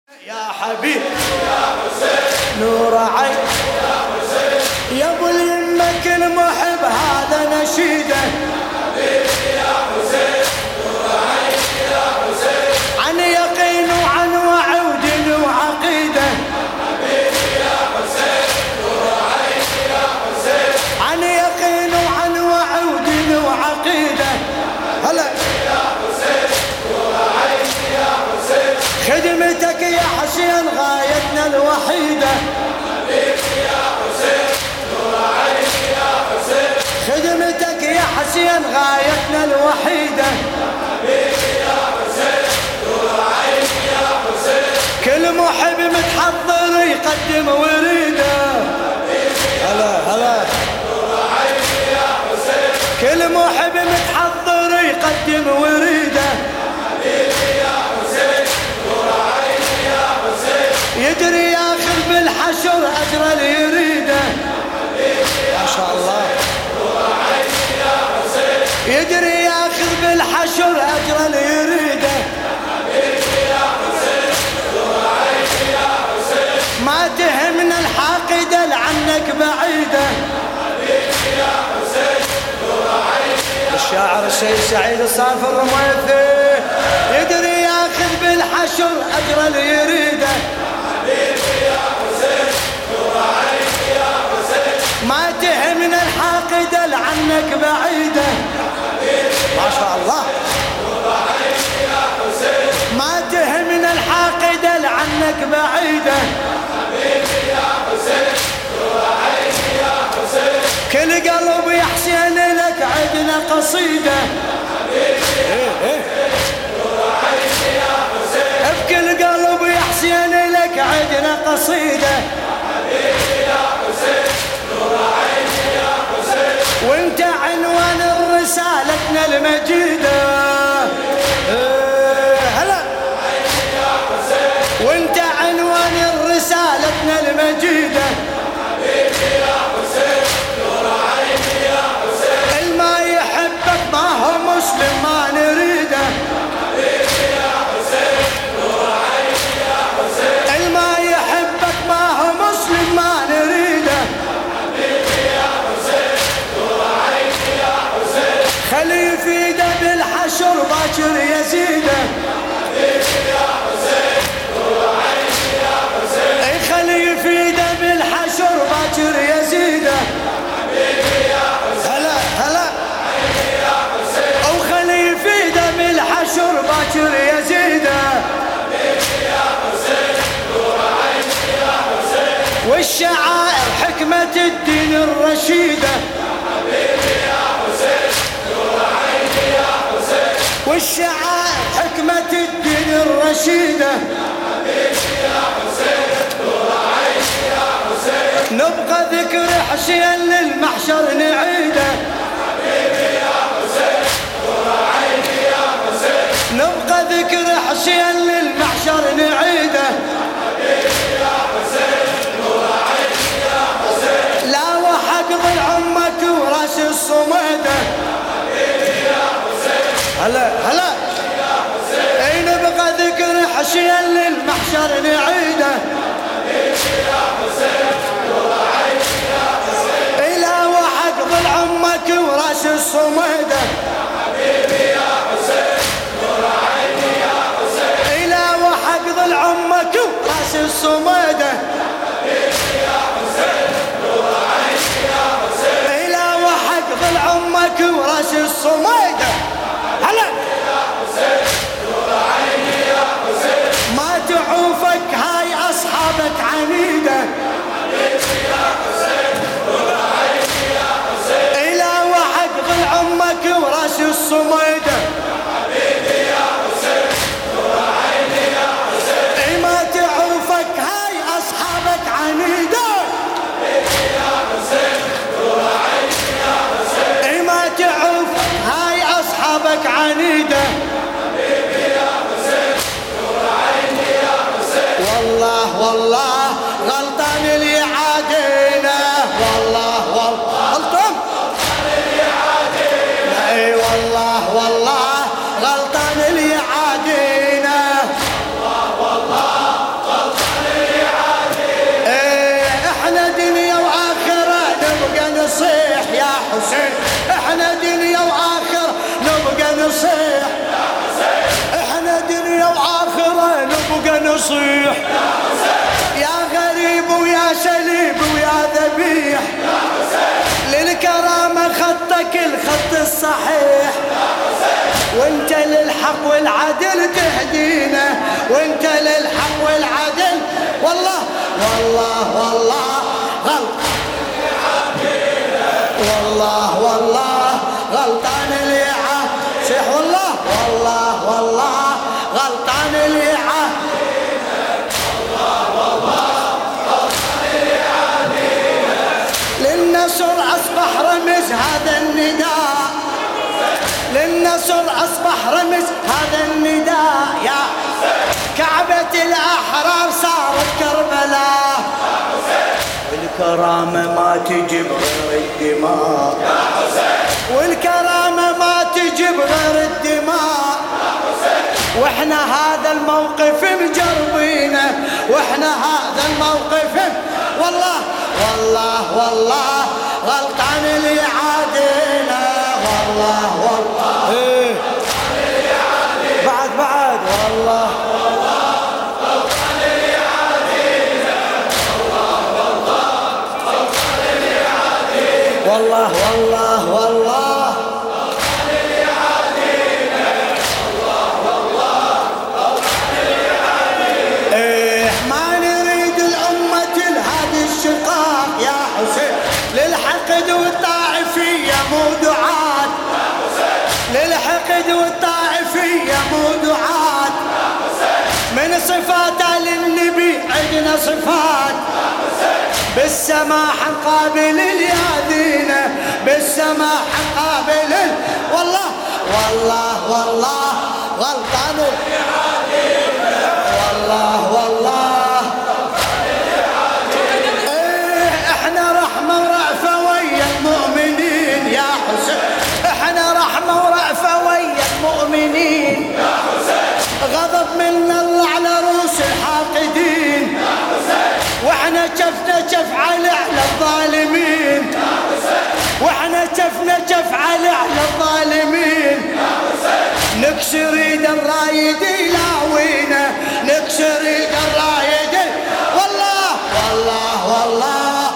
يا حبيب يا حسين نور عين يا حسين يا ابو اليمك المحب هذا نشيده يا حبيبي يا حسين نور عين يا حسين عن يقين وعن وعود وعقيده يا حبيبي يا حسين نور عين يا حسين عن يقين وعن وعود وعقيده هلا يا حسين نور عين يا حسين خدمتك يا حسين غايتنا الوحيدة حبيبي يا حسين نور عيني يا حسين خدمتك يا حسين غايتنا الوحيدة حبيبي يا حسين نور عيني يا حسين كل محب متحضر يقدم وريده حبيبي هلا نور عيني يا حسين كل محب متحضر يقدم وريده حبيبي يا حسين يدري ياخذ بالحشر اجر اللي يريده ما شاء الله يا حسين يدري ياخذ بالحشر اجر اللي يريده يا حسين يا حسين ما تهمنا الحاقده لعنك بعيده يا حسين الشاعر السيد سعيد الصافي الرميثي يدري ياخذ بالحشر اجر اللي يريده يا حسين نور عيني يا حسين ما تهمنا الحاقده لعنك بعيده ما شاء الله نور عيني يا حسين ما تهمنا الحاقده لعنك بعيده يا حسين نور عيني يا حسين كل قلب يا حسين لك عدنا قصيده نور عيني يا حسين بكل قلب يا حسين لك عدنا قصيده حبيبي يا حسين نور عيني يا حسين وانت عنوان رسالتنا المجيده هلا يا حسين وانت عنوان رسالتنا المجيده حبيبي يا حسين نور عيني يا حسين الما يحبك ما هو مسلم ما نريده حبيبي يا حسين نور عيني يا حسين الما يحبك ما هو مسلم ما نريده حبيبي يا حسين نور عيني يا حسين خلي يفيده بالحشر باكر يزيده حبيبي يا حسين نور عيني يا حسين اي خلي يفيده بالحشر باكر يزيده حبيبي يا حسين هلا عيني يا حسين او خلي يفيده بالحشر باكر يزيده حبيبي يا حسين نور عيني يا حسين والشعائر حكمة الدين الرشيدة حبيبي يا حسين نور عيني يا حسين والشعائر حكمة الدين الرشيدة حبيبي يا حسين نور عيني يا حسين نبقى ذكر حسين للمحشر نعيده حبيبي يا حسين نور عيني يا حسين نبقى ذكر حسين للمحشر نعيده حبيبي يا حسين نور عيني يا حسين لا وحق ضل عمك وراس الصميده حبيبي يا حسين هلا يا حسين اي نبقى ذكر حسين للمحشر نعيده حبيبي يا حسين نور عيني يا حسين اي لا وحق ضل عمك وراس الصميده حبيبي يا حسين نور عيني يا حسين اي لا وحق ضل عمك وراس الصميده حبيبي يا حسين نور عيني يا حسين اي لا وحق ضل عمك وراس الصميده هلا يا حسين نور عيني يا حسين ما تعوفك هاي اصحابك عنيده حبيبي يا حسين نور عيني يا حسين اي لا وحق ضل عمك وراس الصميده حبيبي يا حسين نور عيني يا حسين اي ما تعوفك هاي اصحابك عنيده حبيبي يا حسين نور عيني يا حسين اي ما تعوفك هاي اصحابك عنيده حبيبي يا حسين نور عيني يا حسين والله غلطان اللي عادينا والله غلطان اللي عادينا اي والله غلطان اللي عادينا والله يا سليب ويا ذبيح للكرامة خطك الخط الصحيح وانت للحق والعدل تهدينا وانت للحق والعدل والله والله والله غلط والله والله غلطان اللي صيح والله والله والله غلطان اللي للنصر أصبح رمز هذا النداء للنصر أصبح رمز هذا النداء يا كعبة الأحرار صارت كربلاء والكرامة ما تجيب غير الدماء والكرامة ما تجيب غير الدماء واحنا هذا الموقف مجربينه واحنا هذا الموقف والله والله والله غلطان اللي عادينا والله والله إيه. بعد والله غلطان اللي عادينا والله والله والله غلطان اللي عادينا غلطان اللي عادينا إيه ما نريد الأمة لهذه الشقاق يا حسين للحقد والطائفية مو دعاة للحقد والطائفية مو دعاة من صفاته للنبي عندنا صفات بالسماح قابل اليادينا بالسماح قابل والله والله والله غلطان والله والله إيه احنا رحمة ورأفة ويا المؤمنين يا حسين احنا رحمة ورأفة ويا المؤمنين يا حسين غضب من الله على رؤوس الحاقدين يا حسين واحنا كفنا كف على الظالمين يا حسين واحنا كفنا كف على الظالمين يا حسين نكسر ايد الرايد يلاوينا نكسر ايد الرايد والله والله والله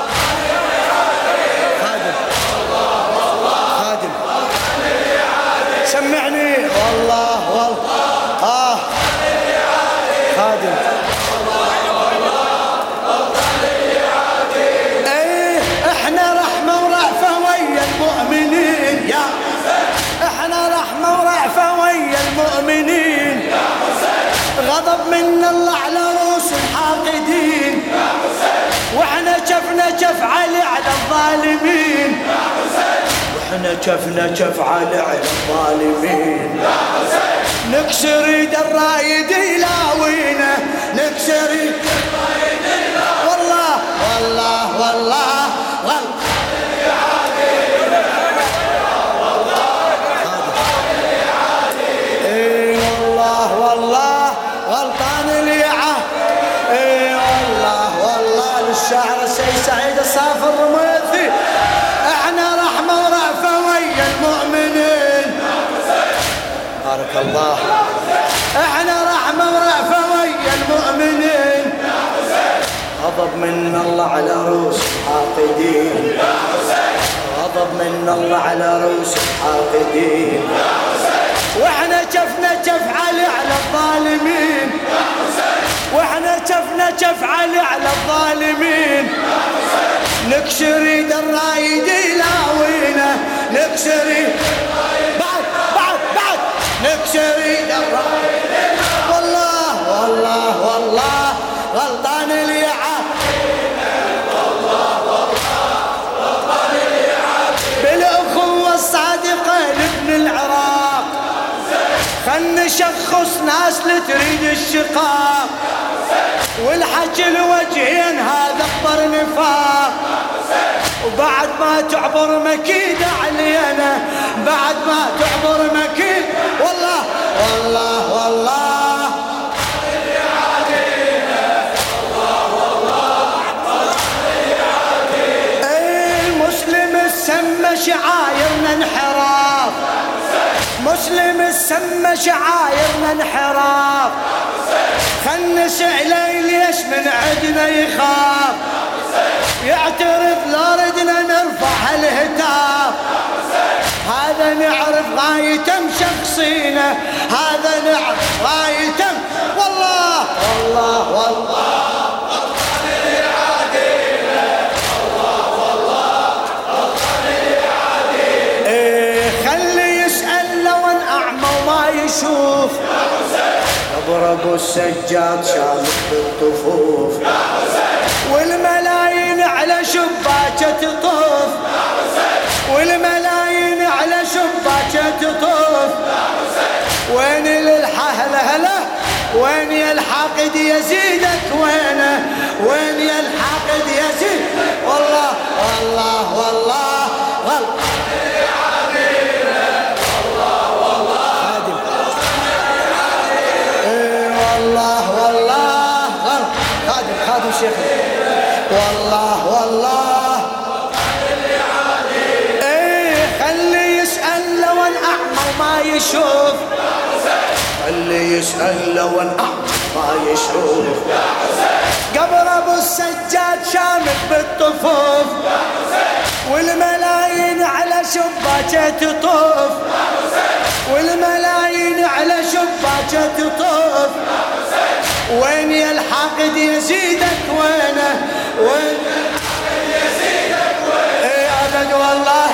خادم سمعني والله والله خادم ايه احنا رحمة ورأفة ويا المؤمنين يا احنا رحمة ورأفة ويا المؤمنين يا غضب من الله على رؤوس الحاقدين يا واحنا كفنا كف على الظالمين يا واحنا كفنا كف على الظالمين يا نكسر ايد الرايد يلاوينا نكسر ايد الرايد يلاوينا والله والله والله غلط اي والله والله غلطان اللي اي والله والله للشاعر السيد سعيد الصافي الرميثي احنا رحمة ورأفة ويا المؤمنين بارك الله احنا رحمة ورأفة ويا المؤمنين غضب من الله على رؤوس الحاقدين غضب من الله على رؤوس الحاقدين واحنا كفنا كف على الظالمين واحنا كفنا كف على الظالمين نكسر ايد الرايد يلاوينا نكسر ايد بعد نكسر ايد الرايد والله والله والله غلطان اللي بالأخوة الصادقة لابن العراق خلنا نشخص ناس لتريد الشقاق والحكي الوجهين هذا اكبر نفاق وبعد ما تعبر مكيدة علينا بعد ما تعبر مكيد والله والله والله المسلم السمى شعايرنا انحراف مسلم السمى شعايرنا انحراف خلنا سأله ليش من عدنا يخاف اعترف لا ردنا نرفع الهتاف، هذا نعرف غايته مشخصينه، هذا نعرف غايته والله والله والله خلي يسأل لو ان اعمى وما يشوف، قبر ابو السجاد شامخ بالطفوف، والملايين على شباكه تطوف، والملايين على شباكه تطوف، وين للحهله وين يا الحاقد يزيدك وينه، وين يا الحاقد يزيد والله والله والله والله خادم شيخ والله والله خلي يسأل لو ان اعمى ما يشوف، خلي يسأل لو ان اعمى ما يشوف، قبر ابو السجاد شامخ بالطفوف، والملايين على شباكه تطوف، والملايين على شباكه تطوف، وين يا الحاقد يزيدك وينه، وين يا الحاقد يزيدك وينه، ابد والله